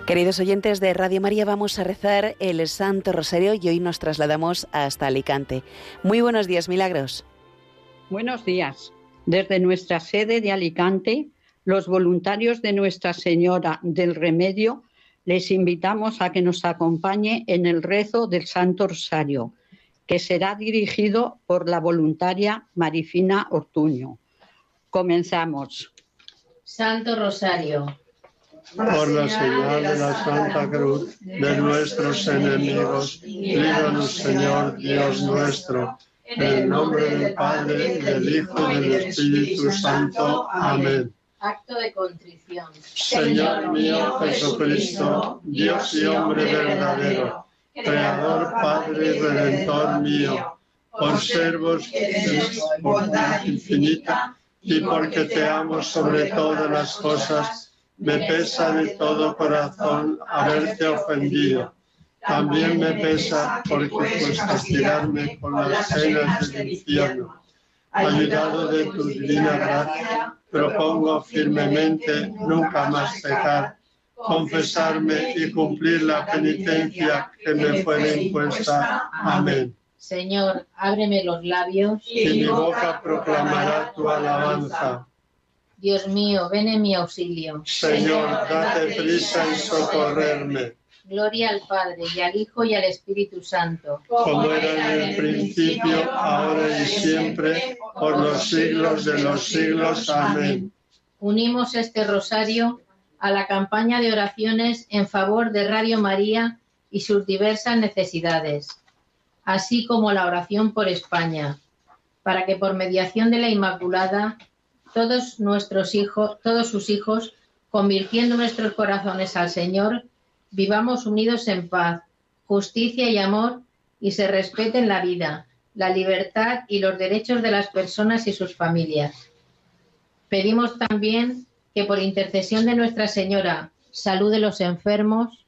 Queridos oyentes de Radio María, vamos a rezar el Santo Rosario y hoy nos trasladamos hasta Alicante. Muy buenos días, Milagros. Buenos días. Desde nuestra sede de Alicante, los voluntarios de Nuestra Señora del Remedio les invitamos a que nos acompañe en el rezo del Santo Rosario, que será dirigido por la voluntaria Marifina Ortuño. Comenzamos. Santo Rosario. Por la señal de la Santa Cruz de nuestros enemigos, líbranos, Señor Dios nuestro, en el nombre del Padre, del Hijo y del Espíritu Santo. Amén. Acto de contrición. Señor mío Jesucristo, Dios y hombre verdadero, Creador, Padre y Redentor mío, por ser vos bondad infinita y porque te amo sobre todas las cosas, me pesa de todo corazón haberte ofendido. También me pesa porque pues castigarme con las penas del infierno. Ayudado de tu divina gracia, propongo firmemente nunca más pecar, confesarme y cumplir la penitencia que me fue impuesta. Amén. Señor, ábreme los labios Y mi boca proclamará tu alabanza. Dios mío, ven en mi auxilio. Señor, date prisa en socorrerme. Gloria al Padre, y al Hijo, y al Espíritu Santo. Como era en el principio, ahora y siempre, por los siglos de los siglos. Amén. Unimos este rosario a la campaña de oraciones en favor de Radio María y sus diversas necesidades, así como la oración por España, para que por mediación de la Inmaculada todos sus hijos, convirtiendo nuestros corazones al Señor, vivamos unidos en paz, justicia y amor, y se respeten la vida, la libertad y los derechos de las personas y sus familias. Pedimos también que por intercesión de Nuestra Señora, salud de los enfermos,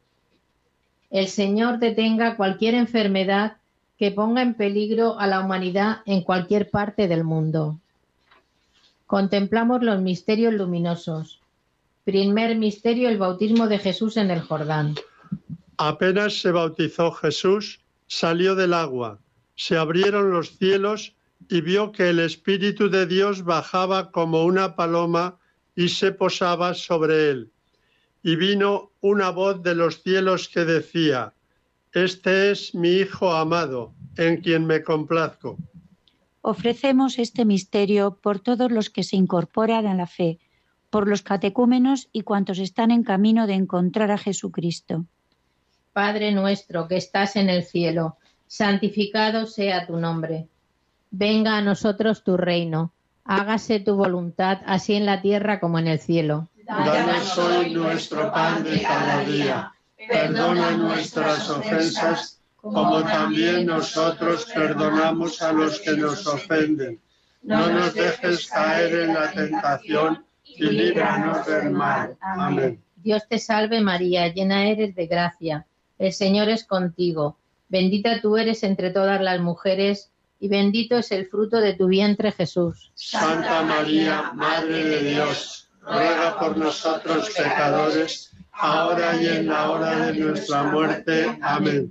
el Señor detenga cualquier enfermedad que ponga en peligro a la humanidad en cualquier parte del mundo. Contemplamos los misterios luminosos. Primer misterio, el bautismo de Jesús en el Jordán. Apenas se bautizó Jesús, salió del agua, se abrieron los cielos y vio que el Espíritu de Dios bajaba como una paloma y se posaba sobre él. Y vino una voz de los cielos que decía: Este es mi Hijo amado, en quien me complazco. Ofrecemos este misterio por todos los que se incorporan a la fe, por los catecúmenos y cuantos están en camino de encontrar a Jesucristo. Padre nuestro que estás en el cielo, santificado sea tu nombre. Venga a nosotros tu reino, hágase tu voluntad así en la tierra como en el cielo. Danos hoy nuestro pan de cada día, perdona nuestras ofensas, como también nosotros perdonamos a los que nos ofenden. No nos dejes caer en la tentación y líbranos del mal. Amén. Dios te salve María, llena eres de gracia, el Señor es contigo. Bendita tú eres entre todas las mujeres y bendito es el fruto de tu vientre Jesús. Santa María, Madre de Dios, ruega por nosotros pecadores, ahora y en la hora de nuestra muerte. Amén.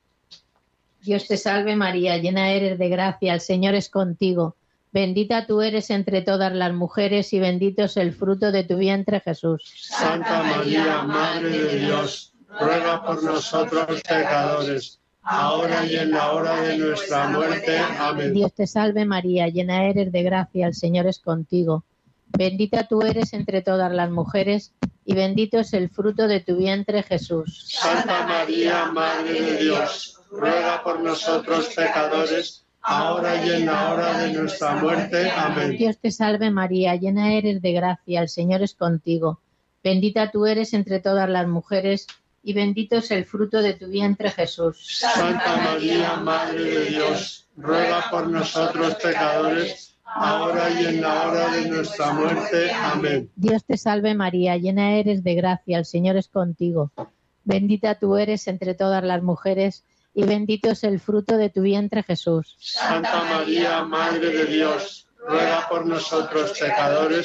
Dios te salve María, llena eres de gracia, el Señor es contigo. Bendita tú eres entre todas las mujeres y bendito es el fruto de tu vientre Jesús. Santa María, Madre de Dios, ruega por nosotros pecadores, ahora y en la hora de nuestra muerte. Amén. Dios te salve María, llena eres de gracia, el Señor es contigo. Bendita tú eres entre todas las mujeres y bendito es el fruto de tu vientre Jesús. Santa María, Madre de Dios, ruega por nosotros pecadores, ahora y en la hora de nuestra muerte. Amén. Dios te salve María, llena eres de gracia, el Señor es contigo. Bendita tú eres entre todas las mujeres y bendito es el fruto de tu vientre Jesús. Santa María, Madre de Dios, ruega por nosotros pecadores, ahora y en la hora de nuestra muerte. Amén. Dios te salve María, llena eres de gracia, el Señor es contigo. Bendita tú eres entre todas las mujeres y bendito es el fruto de tu vientre Jesús. Santa María, Madre de Dios, ruega por nosotros pecadores,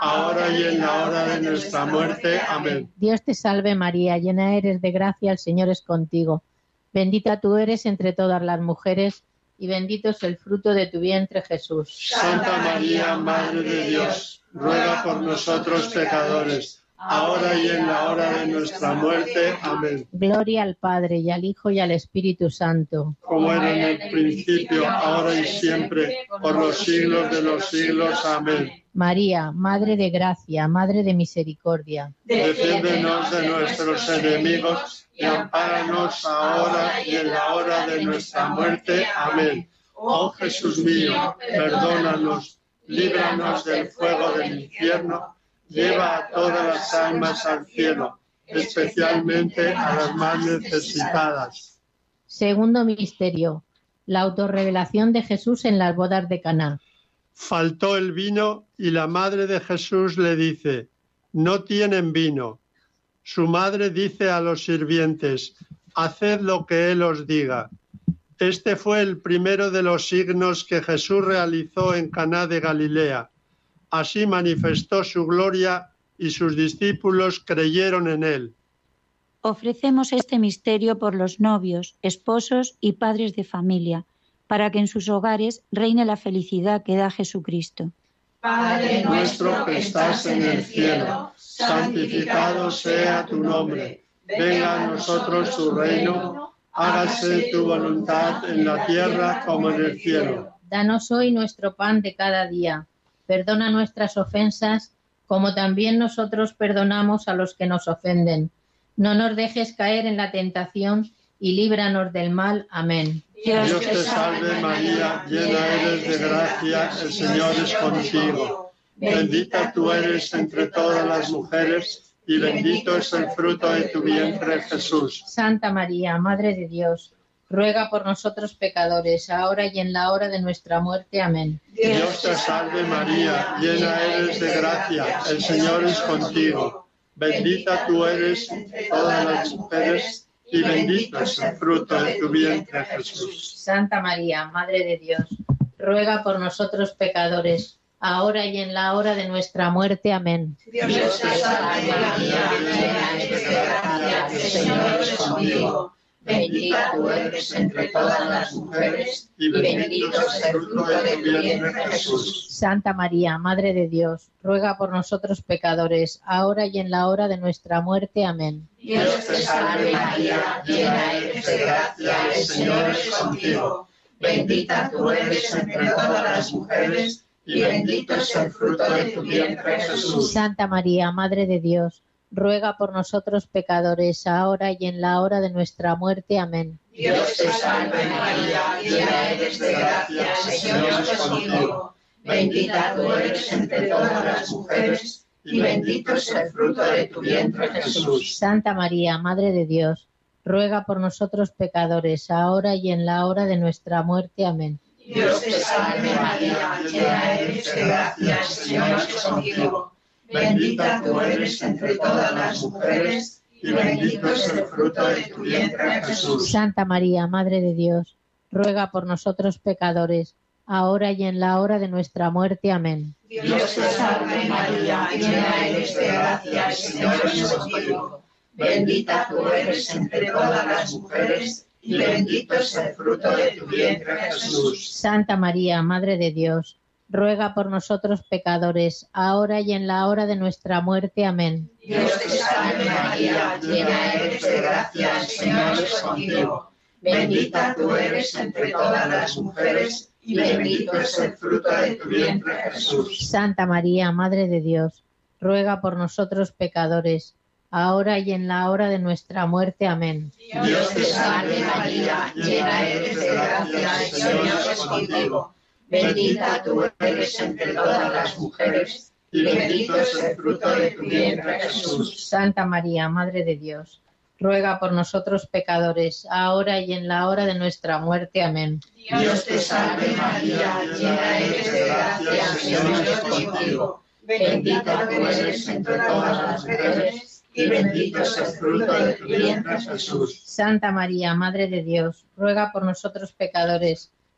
ahora y en la hora de nuestra muerte. Amén. Dios te salve María, llena eres de gracia, el Señor es contigo. Bendita tú eres entre todas las mujeres, y bendito es el fruto de tu vientre, Jesús. Santa María, Madre de Dios, ruega por nosotros pecadores, ahora y en la hora de nuestra muerte. Amén. Gloria al Padre, y al Hijo, y al Espíritu Santo. Como era en el principio, ahora y siempre, por los siglos de los siglos. Amén. María, Madre de gracia, Madre de misericordia. Defiéndenos de nuestros enemigos y ampáranos ahora y en la hora de nuestra muerte. Amén. Oh Jesús mío, perdónanos, líbranos del fuego del infierno, lleva a todas las almas al cielo, especialmente a las más necesitadas. Segundo misterio, la autorrevelación de Jesús en las bodas de Caná. Faltó el vino y la madre de Jesús le dice: no tienen vino. Su madre dice a los sirvientes: haced lo que él os diga. Este fue el primero de los signos que Jesús realizó en Caná de Galilea. Así manifestó su gloria y sus discípulos creyeron en él. Ofrecemos este misterio por los novios, esposos y padres de familia, para que en sus hogares reine la felicidad que da Jesucristo. Padre nuestro que estás en el cielo, santificado sea tu nombre. Venga a nosotros tu reino, hágase tu voluntad en la tierra como en el cielo. Danos hoy nuestro pan de cada día. Perdona nuestras ofensas, como también nosotros perdonamos a los que nos ofenden. No nos dejes caer en la tentación y líbranos del mal. Amén. Dios te salve María, llena eres de gracia, el Señor es contigo. Bendita tú eres entre todas las mujeres y bendito es el fruto de tu vientre, Jesús. Santa María, Madre de Dios, ruega por nosotros pecadores, ahora y en la hora de nuestra muerte. Amén. Dios te salve María, llena eres de gracia, el Señor es contigo. Bendita tú eres entre todas las mujeres y bendito es el fruto de tu vientre, Jesús. Santa María, Madre de Dios, ruega por nosotros pecadores, ahora y en la hora de nuestra muerte. Amén. Dios te salve María, llena eres de gracia, el Señor es contigo. Bendita tú eres entre todas las mujeres y bendito es el fruto de tu vientre, Jesús. Santa María, Madre de Dios, ruega por nosotros pecadores, ahora y en la hora de nuestra muerte. Amén. Dios te salve María, llena eres de gracia, el Señor es contigo. Bendita tú eres entre todas las mujeres y bendito es el fruto de tu vientre, Jesús. Santa María, Madre de Dios, ruega por nosotros pecadores, ahora y en la hora de nuestra muerte. Amén. Dios te salve María, llena eres de gracia, el Señor es contigo. Bendita tú eres entre todas las mujeres y bendito es el fruto de tu vientre, Jesús. Santa María, Madre de Dios, ruega por nosotros pecadores, ahora y en la hora de nuestra muerte. Amén. Dios te salve María, llena eres de gracia, el Señor es contigo. Bendita tú eres entre todas las mujeres y bendito es el fruto de tu vientre, Jesús. Santa María, Madre de Dios, ruega por nosotros pecadores, ahora y en la hora de nuestra muerte. Amén. Dios te salve María, llena eres de gracia, el Señor es contigo. Bendita tú eres entre todas las mujeres y bendito es el fruto de tu vientre, Jesús. Santa María, Madre de Dios, ruega por nosotros pecadores, ahora y en la hora de nuestra muerte. Amén. Dios te salve María, llena eres de gracia, el Señor es contigo. Bendita tú eres entre todas las mujeres y bendito es el fruto de tu vientre, Jesús. Santa María, Madre de Dios, ruega por nosotros pecadores, ahora y en la hora de nuestra muerte. Amén. Dios te salve María, llena eres de gracia, el Señor es contigo. Bendita tú eres entre todas las mujeres y bendito es el fruto de tu vientre, Jesús. Santa María, Madre de Dios, ruega por nosotros pecadores, ahora y en la hora de nuestra muerte. Amén. Dios te salve María, llena eres de gracia, el Señor es contigo. Bendita tú eres entre todas las mujeres y bendito es el fruto de tu vientre, Jesús. Santa María, Madre de Dios, ruega por nosotros pecadores,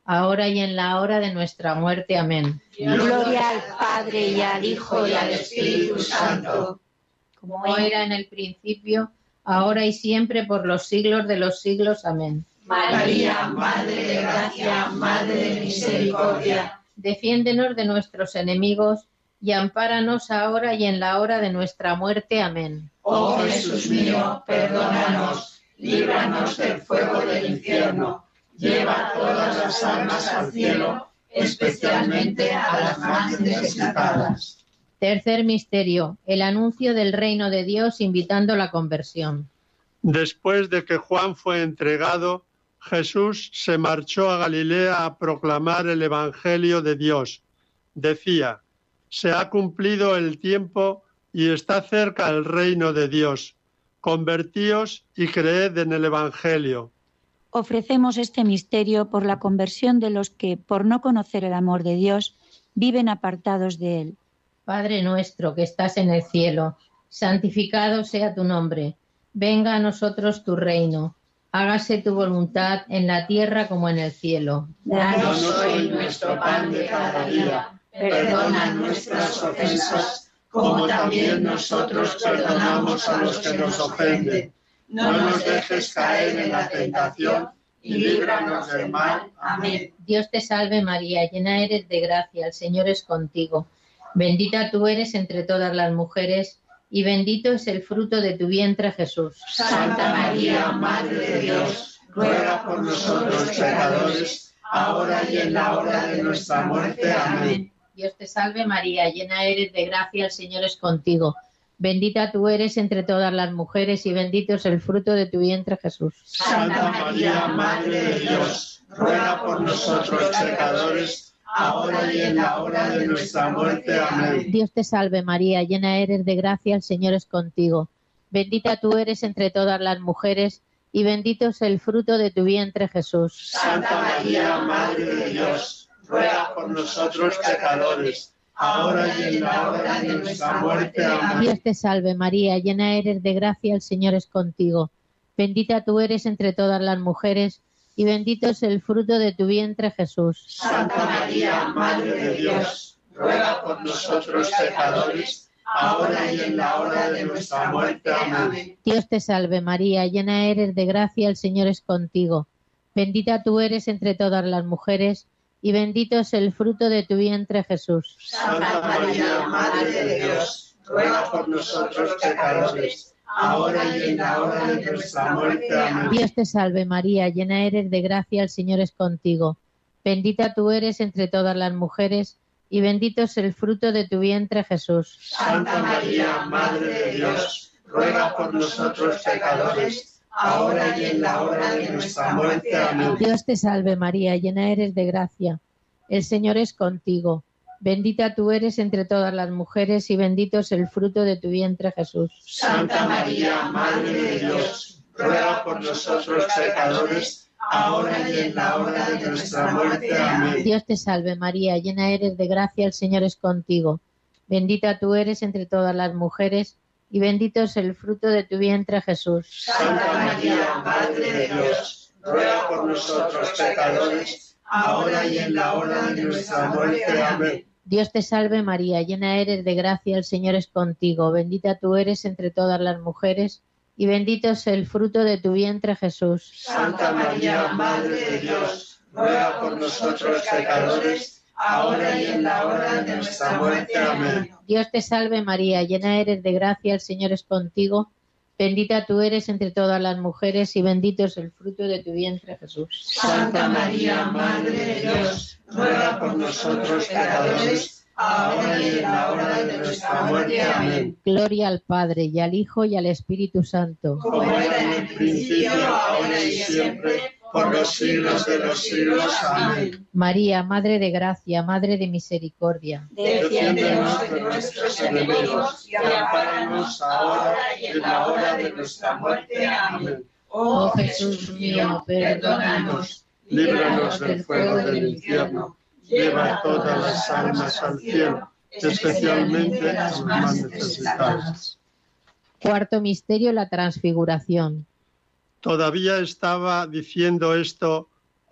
ahora y en la hora de nuestra muerte. Amén. Gloria al Padre y al Hijo y al Espíritu Santo, Como era en el principio, ahora y siempre, por los siglos de los siglos. Amén. María, Madre de gracia, Madre de misericordia, Defiéndenos de nuestros enemigos y ampáranos ahora y en la hora de nuestra muerte. Amén. oh Jesús mío, perdónanos, líbranos del fuego del infierno, lleva todas las almas al cielo, especialmente a las más necesitadas. Tercer misterio, el anuncio del reino de Dios invitando a la conversión. Después de que Juan fue entregado, Jesús se marchó a Galilea a proclamar el Evangelio de Dios. Decía: se ha cumplido el tiempo y está cerca el reino de Dios. Convertíos y creed en el Evangelio. Ofrecemos este misterio por la conversión de los que, por no conocer el amor de Dios, viven apartados de Él. Padre nuestro que estás en el cielo, santificado sea tu nombre. Venga a nosotros tu reino. Hágase tu voluntad en la tierra como en el cielo. Danos hoy nuestro pan de cada día. Perdona nuestras ofensas, como también nosotros perdonamos a los que nos ofenden. No nos dejes caer en la tentación y líbranos del mal. Amén. Dios te salve María, llena eres de gracia, el Señor es contigo. Bendita tú eres entre todas las mujeres y bendito es el fruto de tu vientre, Jesús. Santa María, Madre de Dios, ruega por nosotros pecadores, ahora y en la hora de nuestra muerte. Amén. Dios te salve María, llena eres de gracia, el Señor es contigo. Bendita tú eres entre todas las mujeres y bendito es el fruto de tu vientre, Jesús. Santa María, Madre de Dios, ruega por nosotros pecadores, ahora y en la hora de nuestra muerte. Amén. Dios te salve María, llena eres de gracia, el Señor es contigo. Bendita tú eres entre todas las mujeres y bendito es el fruto de tu vientre, Jesús. Santa María, Madre de Dios, ruega por nosotros pecadores, ahora y en la hora de nuestra muerte. Amén. Dios te salve María, llena eres de gracia, el Señor es contigo. Bendita tú eres entre todas las mujeres y bendito es el fruto de tu vientre, Jesús. Santa María, Madre de Dios, ruega por nosotros pecadores, ahora y en la hora de nuestra muerte. Amén. Dios te salve María, llena eres de gracia, el Señor es contigo. Bendita tú eres entre todas las mujeres y bendito es el fruto de tu vientre, Jesús. Santa María, Madre de Dios, ruega por nosotros pecadores, ahora y en la hora de nuestra muerte. Amén. Dios te salve María, llena eres de gracia, el Señor es contigo. Bendita tú eres entre todas las mujeres y bendito es el fruto de tu vientre, Jesús. Santa María, Madre de Dios, ruega por nosotros pecadores, ahora y en la hora de nuestra muerte. Amén. Dios te salve María, llena eres de gracia, el Señor es contigo. Bendita tú eres entre todas las mujeres y bendito es el fruto de tu vientre, Jesús. Santa María, Madre de Dios, ruega por nosotros pecadores, ahora y en la hora de nuestra muerte. Amén. Dios te salve María, llena eres de gracia, el Señor es contigo. Bendita tú eres entre todas las mujeres y bendito es el fruto de tu vientre, Jesús. Santa María, Madre de Dios, ruega por nosotros pecadores, ahora y en la hora de nuestra muerte. Amén. Dios te salve María, llena eres de gracia, el Señor es contigo. Bendita tú eres entre todas las mujeres y bendito es el fruto de tu vientre, Jesús. Santa María, Madre de Dios, ruega por nosotros pecadores, ahora y en la hora de nuestra muerte. Amén. Dios te salve María, llena eres de gracia, el Señor es contigo. Bendita tú eres entre todas las mujeres y bendito es el fruto de tu vientre, Jesús. Santa María, Madre de Dios, ruega por nosotros pecadores, ahora y en la hora de nuestra muerte. Amén. Gloria al Padre, y al Hijo, y al Espíritu Santo. Como era en el principio, ahora y siempre, por los siglos de los siglos. Amén. María, Madre de gracia, Madre de misericordia. Defiéndenos de nuestros enemigos y ampáranos ahora y en la hora de nuestra muerte. Amén. Oh Jesús mío, perdónanos, Líbranos del fuego del infierno. Lleva todas las almas al cielo, especialmente las más necesitadas. Cuarto misterio, la transfiguración. Todavía estaba diciendo esto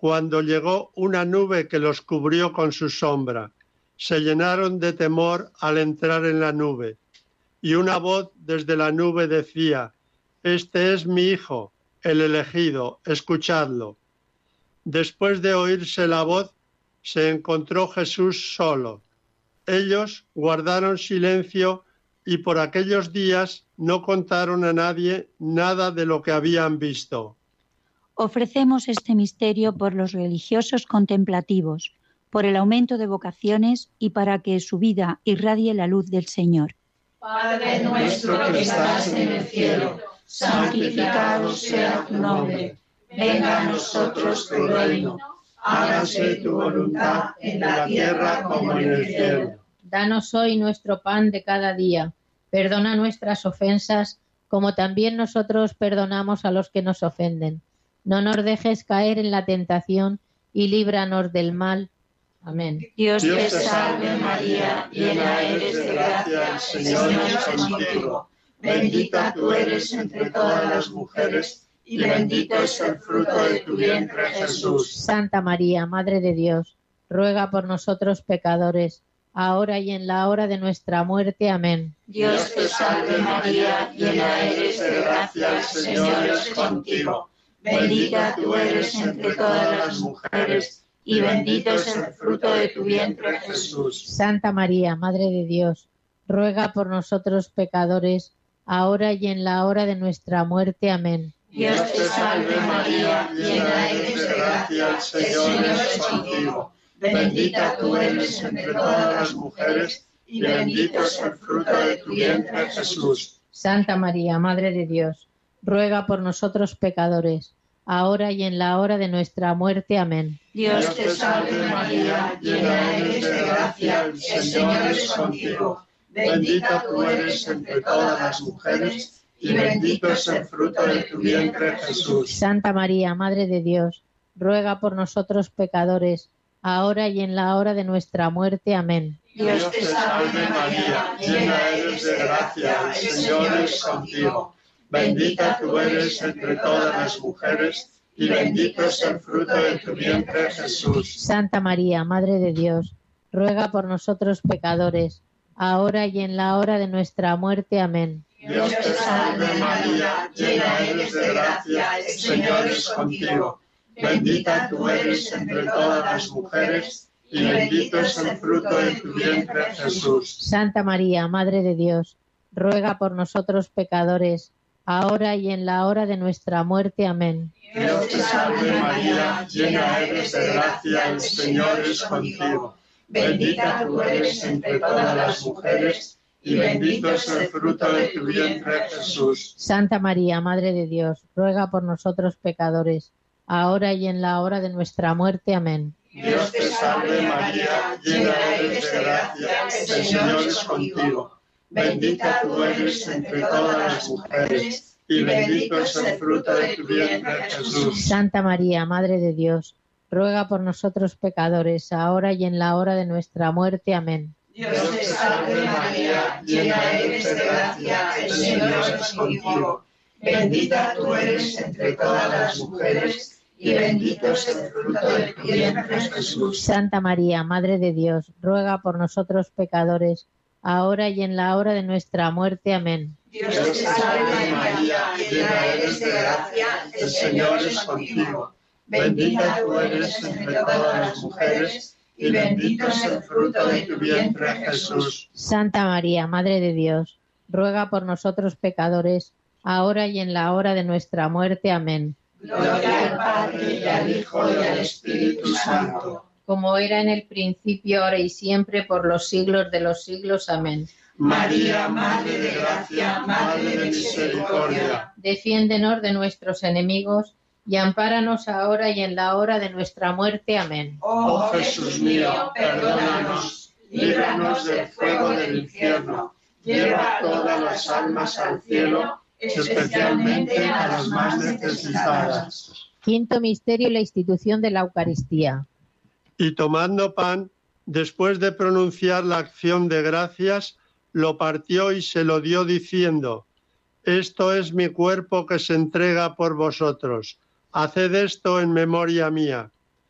cuando llegó una nube que los cubrió con su sombra. Se llenaron de temor al entrar en la nube. Y una voz desde la nube decía: Este es mi Hijo, el elegido, escuchadlo. Después de oírse la voz, se encontró Jesús solo. Ellos guardaron silencio y por aquellos días no contaron a nadie nada de lo que habían visto. Ofrecemos este misterio por los religiosos contemplativos, por el aumento de vocaciones y para que su vida irradie la luz del Señor. Padre nuestro que estás en el cielo, santificado sea tu nombre. Venga a nosotros tu reino. Hágase tu voluntad en la tierra como en el cielo. Danos hoy nuestro pan de cada día. Perdona nuestras ofensas, como también nosotros perdonamos a los que nos ofenden. No nos dejes caer en la tentación y líbranos del mal. Amén. Dios te salve María, llena eres de gracia, el Señor es contigo. Bendita tú eres entre todas las mujeres, y bendito es el fruto de tu vientre, Jesús. Santa María, Madre de Dios, ruega por nosotros pecadores, ahora y en la hora de nuestra muerte. Amén. Dios te salve María, llena eres de gracia, el Señor es contigo. Bendita tú eres entre todas las mujeres, y bendito es el fruto de tu vientre, Jesús. Santa María, Madre de Dios, ruega por nosotros pecadores, ahora y en la hora de nuestra muerte. Amén. Dios te salve María, llena eres de gracia, el Señor es contigo. Bendita tú eres entre todas las mujeres, y bendito es el fruto de tu vientre, Jesús. Santa María, Madre de Dios, ruega por nosotros pecadores, ahora y en la hora de nuestra muerte. Amén. Dios te salve María, llena eres de gracia, el Señor es contigo. Bendita tú eres entre todas las mujeres, y bendito es el fruto de tu vientre, Jesús. Santa María, Madre de Dios, ruega por nosotros pecadores, ahora y en la hora de nuestra muerte. Amén. Dios te salve María, llena eres de gracia, el Señor es contigo. Bendita tú eres entre todas las mujeres, y bendito es el fruto de tu vientre, Jesús. Santa María, Madre de Dios, ruega por nosotros pecadores, ahora y en la hora de nuestra muerte. Amén. Dios te salve María, llena eres de gracia, el Señor es contigo. Bendita tú eres entre todas las mujeres, y bendito es el fruto de tu vientre, Jesús. Santa María, Madre de Dios, ruega por nosotros pecadores, ahora y en la hora de nuestra muerte. Amén. Dios te salve María, llena eres de gracia, el Señor es contigo. Bendita tú eres entre todas las mujeres, y bendito es el fruto de tu vientre, Jesús. Santa María, Madre de Dios, ruega por nosotros pecadores, ahora y en la hora de nuestra muerte. Amén. Dios te salve María, llena eres de gracia, el Señor es contigo. Bendita tú eres entre todas las mujeres, y bendito es el fruto de tu vientre, Jesús. Santa María, Madre de Dios, ruega por nosotros pecadores, ahora y en la hora de nuestra muerte. Amén. Dios te salve María, llena eres de gracia, el Señor es contigo. Bendita tú eres entre todas las mujeres, y bendito es el fruto de tu vientre, Jesús. Santa María, Madre de Dios, ruega por nosotros pecadores, ahora y en la hora de nuestra muerte. Amén. Dios te salve María, llena eres de gracia, el Señor es contigo. Bendita tú eres entre todas las mujeres, y bendito es el fruto de tu vientre, Jesús. Santa María, Madre de Dios, ruega por nosotros pecadores, ahora y en la hora de nuestra muerte. Amén. Gloria al Padre, y al Hijo, y al Espíritu Santo. Como era en el principio, ahora y siempre, por los siglos de los siglos. Amén. María, Madre de gracia, Madre de misericordia. Defiéndenos de nuestros enemigos y ampáranos ahora y en la hora de nuestra muerte. Amén. Oh Jesús mío, perdónanos, líbranos del fuego del infierno, lleva todas las almas al cielo, especialmente a las más necesitadas. Quinto misterio, la institución de la Eucaristía. Y tomando pan, después de pronunciar la acción de gracias, lo partió y se lo dio diciendo: Esto es mi cuerpo que se entrega por vosotros. Haced esto en memoria mía.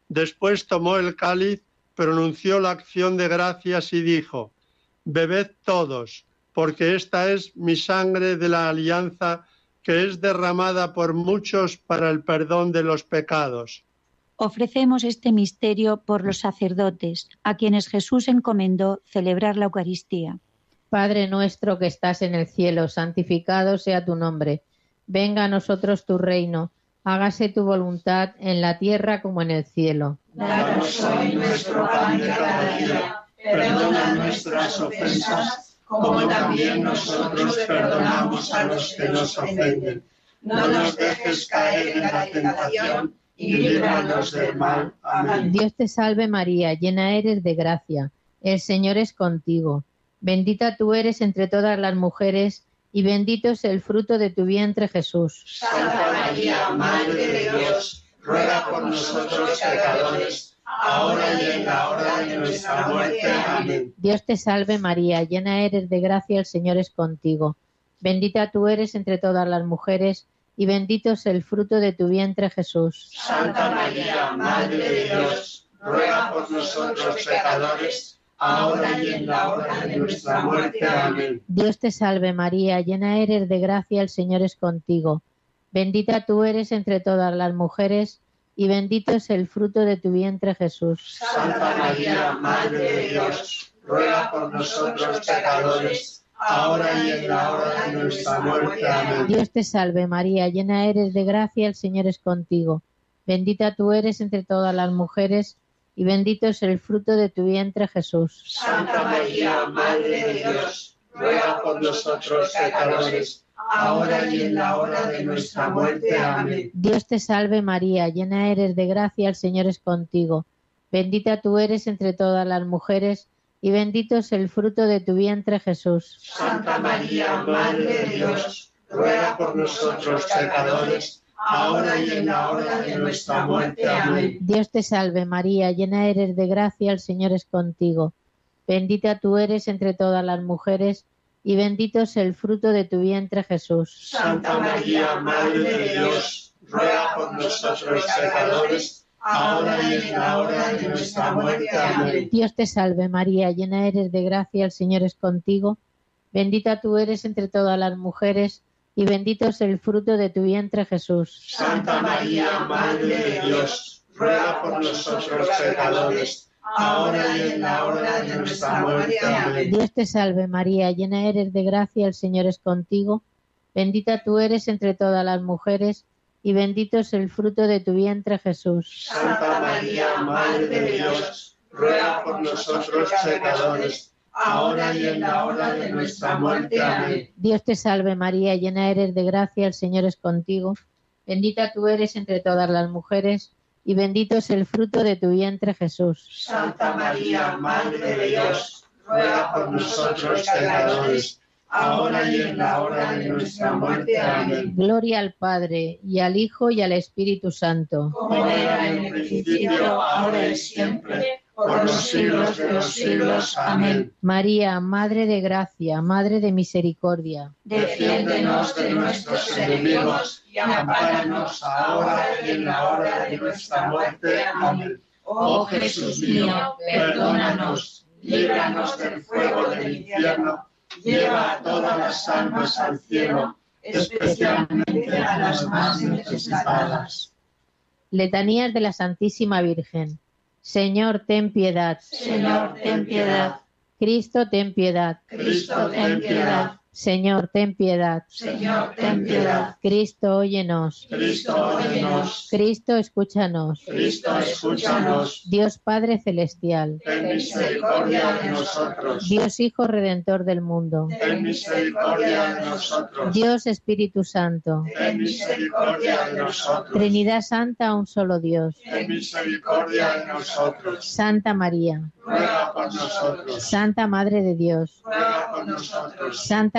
Después tomó el cáliz, pronunció la acción de gracias y dijo: bebed todos, porque esta es mi sangre de la alianza, que es derramada por muchos para el perdón de los pecados. Ofrecemos este misterio por los sacerdotes, a quienes Jesús encomendó celebrar la Eucaristía. Padre nuestro que estás en el cielo, santificado sea tu nombre. Venga a nosotros tu reino. Hágase tu voluntad en la tierra como en el cielo. Danos hoy nuestro pan de cada día. Perdona nuestras ofensas, como también nosotros perdonamos a los que nos ofenden. No nos dejes caer en la tentación y líbranos del mal. Amén. Dios te salve María, llena eres de gracia. El Señor es contigo. Bendita tú eres entre todas las mujeres y bendito es el fruto de tu vientre, Jesús. Santa María, Madre de Dios, ruega por nosotros pecadores, ahora y en la hora de nuestra muerte. Amén. Dios te salve María, llena eres de gracia, el Señor es contigo. Bendita tú eres entre todas las mujeres y bendito es el fruto de tu vientre, Jesús. Santa María, Madre de Dios, ruega por nosotros pecadores, ahora y en la hora de nuestra muerte. Amén. Dios te salve María, llena eres de gracia, el Señor es contigo. Bendita tú eres entre todas las mujeres y bendito es el fruto de tu vientre, Jesús. Santa María, Madre de Dios, ruega por nosotros pecadores, ahora y en la hora de nuestra muerte. Amén. Dios te salve María, llena eres de gracia, el Señor es contigo. Bendita tú eres entre todas las mujeres y bendito es el fruto de tu vientre, Jesús. Santa María, Madre de Dios, ruega por nosotros pecadores, ahora y en la hora de nuestra muerte. Amén. Dios te salve María, llena eres de gracia, el Señor es contigo. Bendita tú eres entre todas las mujeres y bendito es el fruto de tu vientre, Jesús. Santa María, Madre de Dios, ruega por nosotros pecadores, ahora y en la hora de nuestra muerte. Amén. Dios te salve María, llena eres de gracia, el Señor es contigo. Bendita tú eres entre todas las mujeres y bendito es el fruto de tu vientre, Jesús. Santa María, Madre de Dios, ruega por nosotros pecadores, ahora y en la hora de nuestra muerte. Amén. Dios te salve María, llena eres de gracia, el Señor es contigo. Bendita tú eres entre todas las mujeres y bendito es el fruto de tu vientre, Jesús. Santa María, Madre de Dios, ruega por nosotros pecadores, ahora y en la hora de nuestra muerte. Amén. Dios te salve María, llena eres de gracia, el Señor es contigo. Bendita tú eres entre todas las mujeres y bendito es el fruto de tu vientre, Jesús. Santa María, Madre de Dios, ruega por nosotros pecadores, ahora y en la hora de nuestra muerte. Amén. Dios te salve María, llena eres de gracia, el Señor es contigo. Bendita tú eres entre todas las mujeres y bendito es el fruto de tu vientre, Jesús. Santa María, Madre de Dios, ruega por nosotros pecadores, ahora y en la hora de nuestra muerte. Amén. Gloria al Padre, y al Hijo, y al Espíritu Santo. Como era en el principio, ahora y siempre, por los siglos de los siglos. Amén. María, Madre de Gracia, Madre de Misericordia, Defiéndenos de nuestros enemigos y ampáranos ahora y en la hora de nuestra muerte. Amén. Oh Jesús mío, perdónanos, líbranos del fuego del infierno, lleva a todas las almas al cielo, especialmente a las más necesitadas. Letanías de la Santísima Virgen. Señor, ten piedad. Señor, ten piedad. Cristo, ten piedad. Cristo, ten piedad. Señor, ten piedad. Señor, ten piedad. Cristo, óyenos. Cristo, óyenos. Cristo, escúchanos. Cristo, escúchanos. Dios Padre Celestial. Ten misericordia de nosotros. Dios Hijo Redentor del mundo. Ten misericordia de nosotros. Dios Espíritu Santo. Ten misericordia de nosotros. Trinidad Santa, un solo Dios. Ten misericordia de nosotros. Santa María. Ruega por nosotros. Santa Madre de Dios. Ruega por nosotros. Santa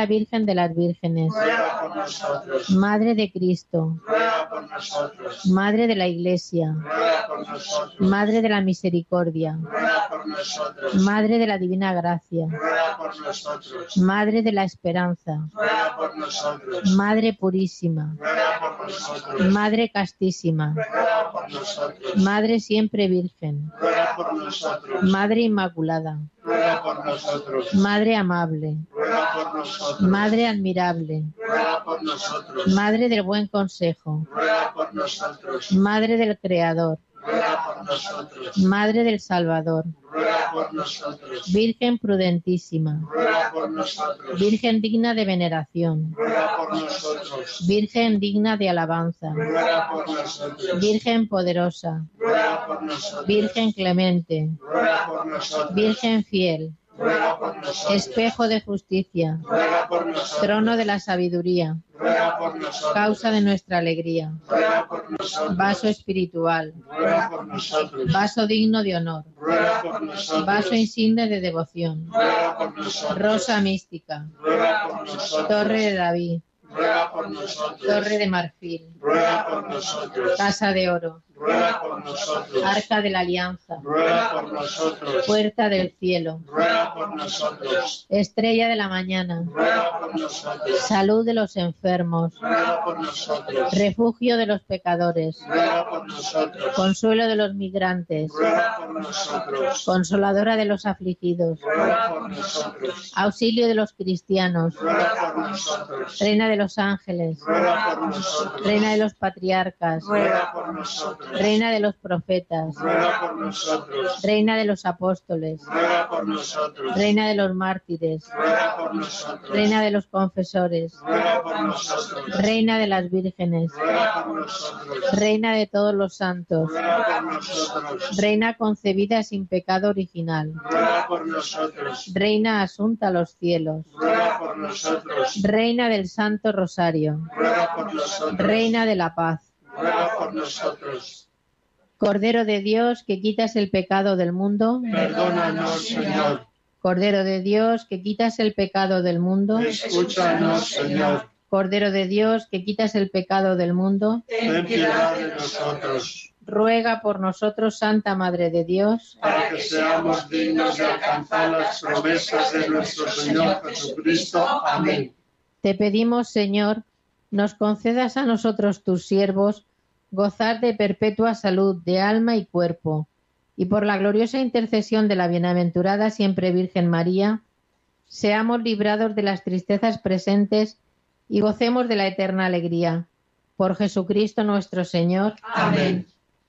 Virgen de las Vírgenes, ruega por nosotros. Madre de Cristo, Ruega por nosotros. Madre de la Iglesia, Ruega por nosotros. Madre de la Misericordia, Ruega por nosotros. Madre de la Divina Gracia, Ruega por nosotros. Madre de la Esperanza, Ruega por nosotros. Madre Purísima, Ruega por nosotros. Madre Castísima, Ruega por nosotros. Madre Siempre Virgen, Ruega por nosotros. Madre Inmaculada, Ruega por nosotros. Madre Amable, Ruega por nosotros. Madre Admirable, Ruega por nosotros. Madre del Buen Consejo, Ruega por nosotros. Madre del Creador, Ruega por nosotros. Madre del Salvador, Ruega por nosotros. Virgen prudentísima, Ruega por nosotros. Virgen digna de veneración, Ruega por nosotros. Virgen digna de alabanza, Ruega por nosotros. Virgen poderosa, Ruega por nosotros. Virgen clemente, Ruega por nosotros. Virgen fiel, Ruega por nosotros. espejo de justicia, Ruega por nosotros. trono de la sabiduría, Ruega por nosotros. causa de nuestra alegría, Ruega por nosotros. vaso espiritual, Ruega por nosotros. vaso digno de honor, Ruega por nosotros. vaso insigne de devoción, Ruega por nosotros. rosa mística, Ruega por nosotros. torre de David, Ruega por nosotros. torre de marfil, Ruega por nosotros. casa de oro, Ruega por nosotros. arca de la alianza, Ruega por nosotros. puerta del cielo, Ruega por nosotros. estrella de la mañana, Ruega por nosotros. salud de los enfermos, Ruega por nosotros. refugio de los pecadores, Ruega por nosotros. consuelo de los migrantes, Ruega por nosotros. consoladora de los afligidos, Ruega por nosotros. auxilio de los cristianos, Ruega por nosotros. reina de los ángeles, Ruega por nosotros. reina de los patriarcas, Ruega por nosotros. reina de los profetas, Ruega por nosotros. reina de los apóstoles, Ruega por nosotros. reina de los mártires, Ruega por nosotros. reina de los confesores, Ruega por nosotros. reina de las vírgenes, Ruega por nosotros. reina de todos los santos, Ruega por nosotros. reina concebida sin pecado original, Ruega por nosotros. reina asunta a los cielos, Ruega por nosotros. reina del Santo Rosario, Ruega por nosotros. reina de la paz, Ruega por nosotros. Cordero de Dios que quitas el pecado del mundo, Perdónanos, Señor. Cordero de Dios que quitas el pecado del mundo, Escúchanos, Señor. Cordero de Dios que quitas el pecado del mundo, Ten piedad de nosotros, ruega por nosotros, Santa Madre de Dios, para que seamos dignos de alcanzar las promesas de nuestro Señor Jesucristo. Amén. te pedimos, Señor, nos concedas a nosotros tus siervos gozar de perpetua salud de alma y cuerpo, y por la gloriosa intercesión de la bienaventurada siempre Virgen María, seamos librados de las tristezas presentes y gocemos de la eterna alegría. Por Jesucristo nuestro Señor. Amén.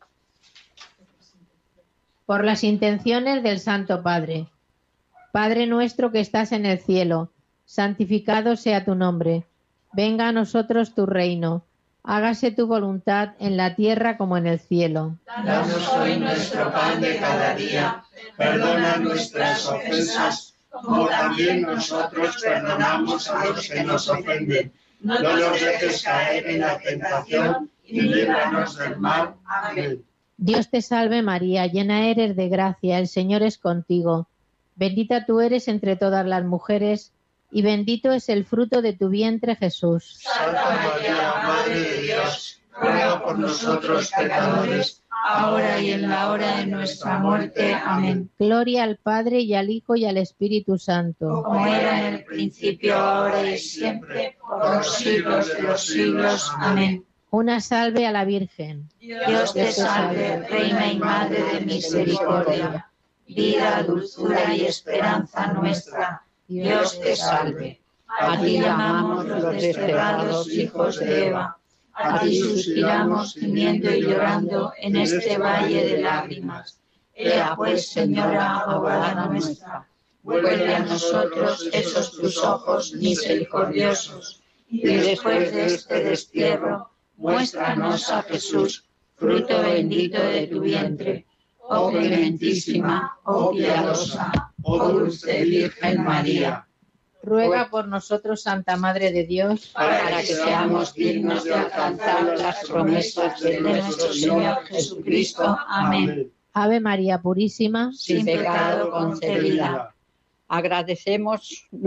Por las intenciones del Santo Padre. Padre nuestro que estás en el cielo, santificado sea tu nombre. Venga a nosotros tu reino. Hágase tu voluntad en la tierra como en el cielo. Danos hoy nuestro pan de cada día. Perdona nuestras ofensas, como también nosotros perdonamos a los que nos ofenden. No nos dejes caer en la tentación y líbranos del mal. Amén. Dios te salve María, llena eres de gracia, el Señor es contigo. Bendita tú eres entre todas las mujeres, y bendito es el fruto de tu vientre, Jesús. Santa María, Madre de Dios, ruega por nosotros pecadores, ahora y en la hora de nuestra muerte. Amén. Gloria al Padre, y al Hijo, y al Espíritu Santo. Como era en el principio, ahora y siempre, por los siglos de los siglos. Amén. Una salve a la Virgen. Dios te salve, Reina y Madre de misericordia, vida, dulzura y esperanza nuestra. Dios te salve. A ti llamamos los desterrados hijos de Eva. A ti suspiramos gimiendo y llorando en este valle de lágrimas. Ea pues, Señora, abogada nuestra, vuelve a nosotros esos tus ojos misericordiosos, y después de este destierro, muéstranos a Jesús, fruto bendito de tu vientre. Oh clementísima, oh piadosa, oh dulce Virgen María, Ruega por nosotros, Santa Madre de Dios, para que seamos dignos de alcanzar las promesas de nuestro Señor Jesucristo. Amén. Ave María Purísima, Sin pecado concebida. Agradecémonos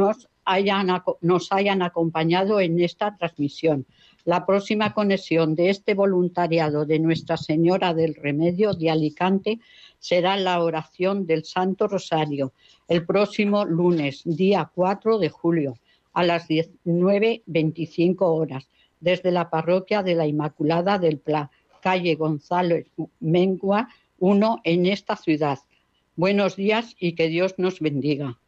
nos hayan acompañado en esta transmisión. La próxima conexión de este voluntariado de Nuestra Señora del Remedio de Alicante será la oración del Santo Rosario el próximo lunes, día 4 de julio, a las 19:25 horas, desde la parroquia de la Inmaculada del Pla, calle Gonzalo Mengua 1 en esta ciudad. Buenos días y que Dios nos bendiga.